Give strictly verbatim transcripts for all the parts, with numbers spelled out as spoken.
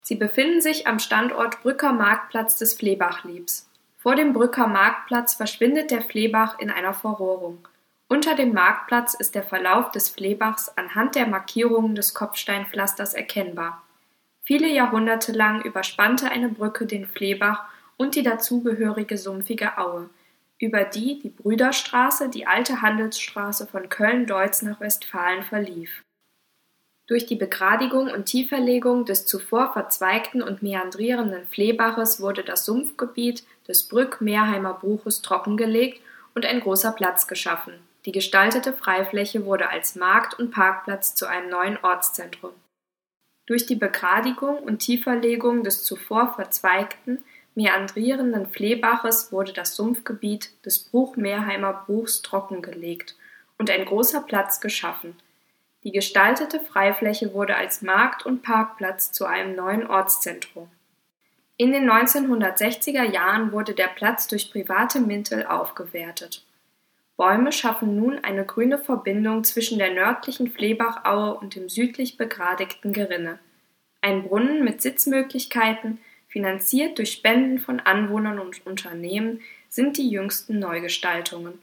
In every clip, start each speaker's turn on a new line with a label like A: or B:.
A: Sie befinden sich am Standort Brücker Marktplatz des Fleabach-Liebs. Vor dem Brücker Marktplatz verschwindet der Fleabach in einer Verrohrung. Unter dem Marktplatz ist der Verlauf des Fleabachs anhand der Markierungen des Kopfsteinpflasters erkennbar. Viele Jahrhunderte lang überspannte eine Brücke den Fleabach und die dazugehörige sumpfige Aue, über die die Brüderstraße, die alte Handelsstraße von Köln-Deutz nach Westfalen verlief. Durch die Begradigung und Tieferlegung des zuvor verzweigten und meandrierenden Fleabaches wurde das Sumpfgebiet des Brück-Meerheimer Bruches trockengelegt und ein großer Platz geschaffen. Die gestaltete Freifläche wurde als Markt- und Parkplatz zu einem neuen Ortszentrum. Durch die Begradigung und Tieferlegung des zuvor verzweigten, meandrierenden Fleabaches wurde das Sumpfgebiet des Bruch-Meerheimer Bruchs trockengelegt und ein großer Platz geschaffen. Die gestaltete Freifläche wurde als Markt- und Parkplatz zu einem neuen Ortszentrum. In den neunzehnhundertsechziger Jahren wurde der Platz durch private Mittel aufgewertet. Bäume schaffen nun eine grüne Verbindung zwischen der nördlichen Fleabachaue und dem südlich begradigten Gerinne. Ein Brunnen mit Sitzmöglichkeiten, finanziert durch Spenden von Anwohnern und Unternehmen, sind die jüngsten Neugestaltungen.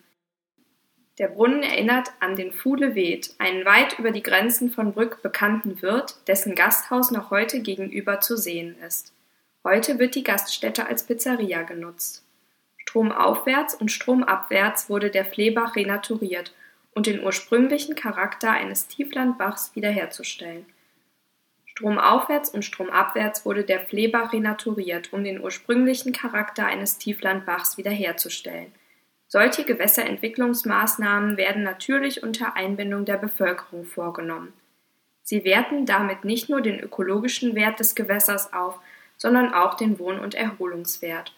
A: Der Brunnen erinnert an den Fuhle Weth, einen weit über die Grenzen von Brück bekannten Wirt, dessen Gasthaus noch heute gegenüber zu sehen ist. Heute wird die Gaststätte als Pizzeria genutzt. Stromaufwärts und stromabwärts wurde der Fleabach renaturiert, um den ursprünglichen Charakter eines Tieflandbachs wiederherzustellen. Stromaufwärts und stromabwärts wurde der Fleabach renaturiert, um den ursprünglichen Charakter eines Tieflandbachs wiederherzustellen. Solche Gewässerentwicklungsmaßnahmen werden natürlich unter Einbindung der Bevölkerung vorgenommen. Sie werten damit nicht nur den ökologischen Wert des Gewässers auf, sondern auch den Wohn- und Erholungswert.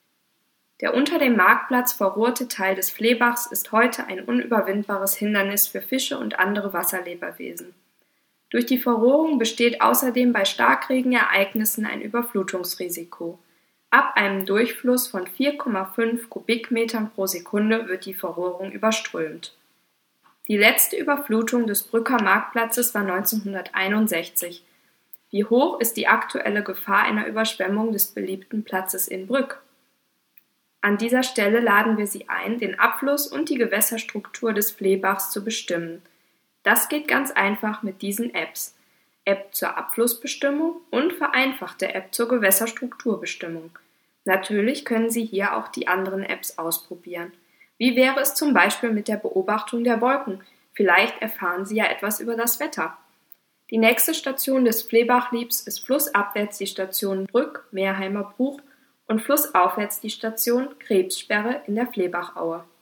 A: Der unter dem Marktplatz verrohrte Teil des Fleabachs ist heute ein unüberwindbares Hindernis für Fische und andere Wasserlebewesen. Durch die Verrohrung besteht außerdem bei Starkregenereignissen ein Überflutungsrisiko. Ab einem Durchfluss von vier Komma fünf Kubikmetern pro Sekunde wird die Verrohrung überströmt. Die letzte Überflutung des Brücker Marktplatzes war neunzehnhunderteinundsechzig. Wie hoch ist die aktuelle Gefahr einer Überschwemmung des beliebten Platzes in Brück? An dieser Stelle laden wir Sie ein, den Abfluss und die Gewässerstruktur des Fleabachs zu bestimmen. Das geht ganz einfach mit diesen Apps. App zur Abflussbestimmung und vereinfachte App zur Gewässerstrukturbestimmung. Natürlich können Sie hier auch die anderen Apps ausprobieren. Wie wäre es zum Beispiel mit der Beobachtung der Wolken? Vielleicht erfahren Sie ja etwas über das Wetter. Die nächste Station des Fleabach-Liebs ist flussabwärts die Station Brück-Meerheimer Bruch und flussaufwärts die Station Krebssperre in der Fleabachaue.